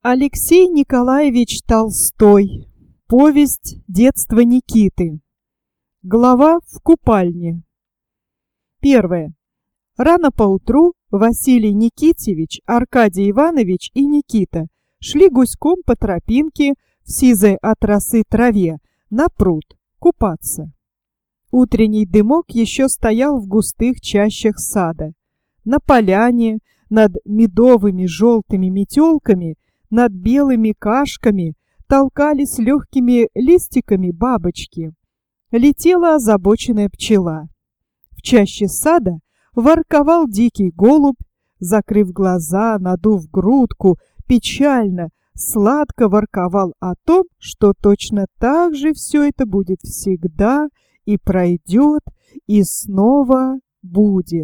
Алексей Николаевич Толстой. Повесть детства Никиты. Глава в купальне. Первое. Рано поутру Василий Никитьевич, Аркадий Иванович и Никита шли гуськом по тропинке в сизой от росы траве на пруд купаться. Утренний дымок еще стоял в густых чащах сада. На поляне над медовыми желтыми метелками, над белыми кашками толкались легкими листиками бабочки. Летела озабоченная пчела. В чаще сада ворковал дикий голубь, закрыв глаза, надув грудку, печально, сладко ворковал о том, что точно так же все это будет всегда и пройдет, и снова будет.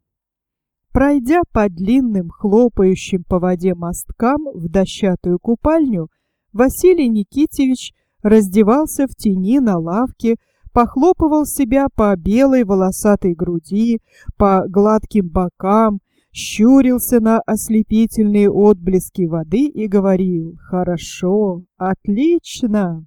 Пройдя по длинным, хлопающим по воде мосткам в дощатую купальню, Василий Никитьевич раздевался в тени на лавке, похлопывал себя по белой волосатой груди, по гладким бокам, щурился на ослепительные отблески воды и говорил: «Хорошо, отлично!»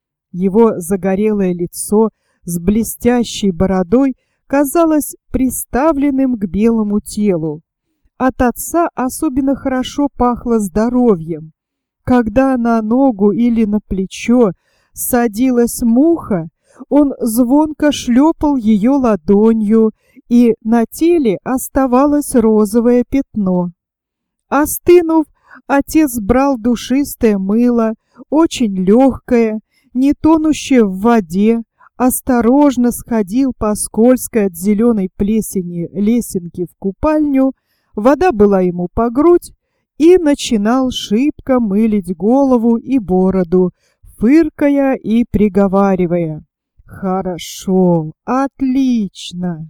Его загорелое лицо с блестящей бородой казалось приставленным к белому телу. От отца особенно хорошо пахло здоровьем. Когда на ногу или на плечо садилась муха, он звонко шлепал ее ладонью, и на теле оставалось розовое пятно. Остынув, отец брал душистое мыло, очень легкое, не тонущее в воде, осторожно сходил по скользкой от зеленой плесени лесенке в купальню, вода была ему по грудь, и начинал шибко мылить голову и бороду, фыркая и приговаривая: «Хорошо, отлично!»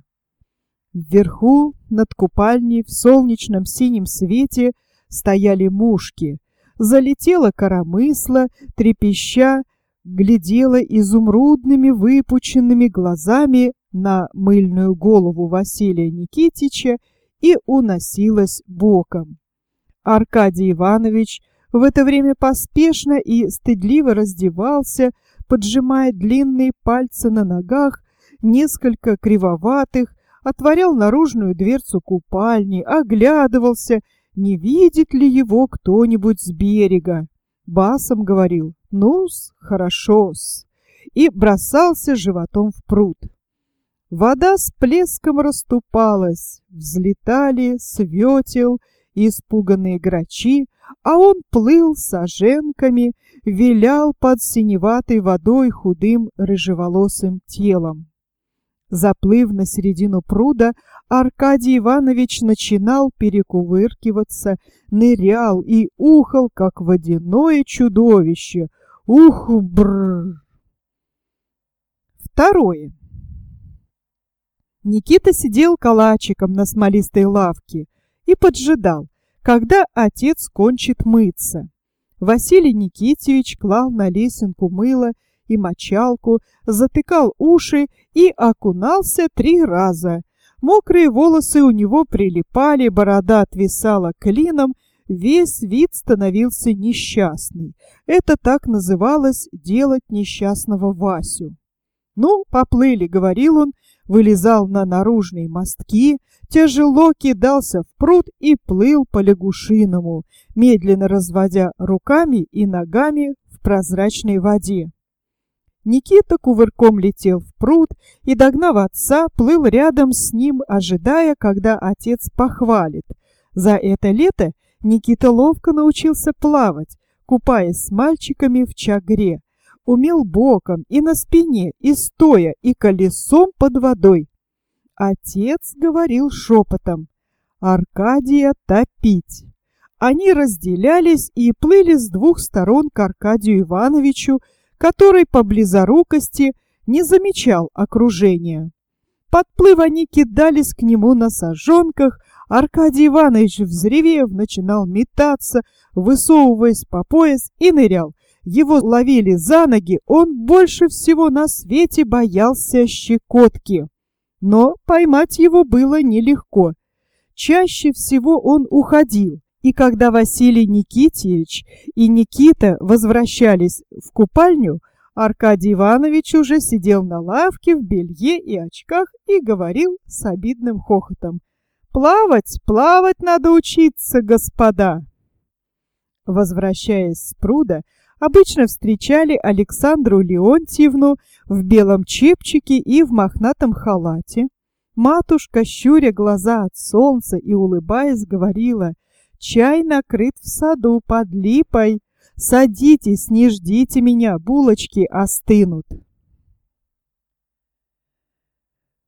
Вверху, над купальней, в солнечном синем свете стояли мушки. Залетела коромысла, трепеща, глядела изумрудными выпученными глазами на мыльную голову Василия Никитича и уносилась боком. Аркадий Иванович в это время поспешно и стыдливо раздевался, поджимая длинные пальцы на ногах, несколько кривоватых, отворял наружную дверцу купальни, оглядывался, не видит ли его кто-нибудь с берега. Басом говорил: «Ну-с, хорошо-с», и бросался животом в пруд. Вода с плеском расступалась, взлетали с вётел испуганные грачи, а он плыл саженками, вилял под синеватой водой худым рыжеволосым телом. Заплыв на середину пруда, Аркадий Иванович начинал перекувыркиваться, нырял и ухал, как водяное чудовище. Ух-бррр! Второе. Никита сидел калачиком на смолистой лавке и поджидал, когда отец кончит мыться. Василий Никитьевич клал на лесенку мыло и мочалку, затыкал уши и окунался 3 раза. Мокрые волосы у него прилипали, борода отвисала клином, весь вид становился несчастный. Это так называлось делать несчастного Васю. «Ну, поплыли», — говорил он, вылезал на наружные мостки, тяжело кидался в пруд и плыл по лягушиному, медленно разводя руками и ногами в прозрачной воде. Никита кувырком летел в пруд и, догнав отца, плыл рядом с ним, ожидая, когда отец похвалит. За это лето Никита ловко научился плавать, купаясь с мальчиками в Чагре. Умел боком и на спине, и стоя, и колесом под водой. Отец говорил шепотом: «Аркадия топить». Они разделялись и плыли с 2 сторон к Аркадию Ивановичу, который по близорукости не замечал окружения. Подплыв, они кидались к нему на сажонках. Аркадий Иванович, взревев, начинал метаться, высовываясь по пояс, и нырял. Его ловили за ноги, он больше всего на свете боялся щекотки. Но поймать его было нелегко. Чаще всего он уходил, И когда Василий Никитьевич и Никита возвращались в купальню, Аркадий Иванович уже сидел на лавке в белье и очках и говорил с обидным хохотом: «Плавать, плавать надо учиться, господа!» Возвращаясь с пруда, обычно встречали Александру Леонтьевну в белом чепчике и в мохнатом халате. Матушка, щуря глаза от солнца и улыбаясь, говорила: «Чай накрыт в саду под липой. Садитесь, не ждите меня, булочки остынут».